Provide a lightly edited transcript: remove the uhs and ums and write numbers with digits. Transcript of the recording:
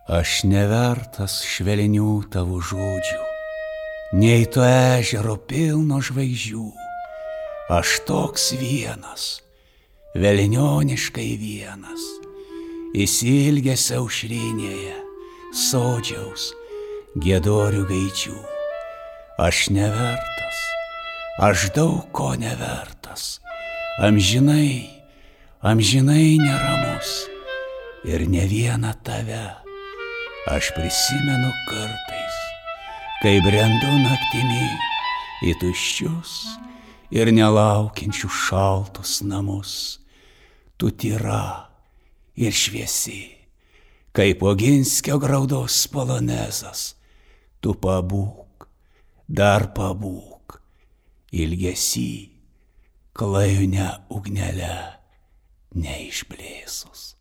Aš nevertas švelnių tavo žodžių, nei to ežero pilno žvaigždžių. Aš toks vienas, velnioniškai vienas, įsilgęs aušrinėje, sodžiaus, giedorių gaidžių. Aš nevertas, aš daug ko nevertas, amžinai neramus, ir ne vieną tave aš prisimenu kartais, kai brendu naktimi į tuščius ir nelaukiančių šaltus namus. Tu tyra ir šviesi, kaip Oginskio graudos polonezas. Tu pabūk, dar pabūk, ilgesį klajune ugnele neišblėsus.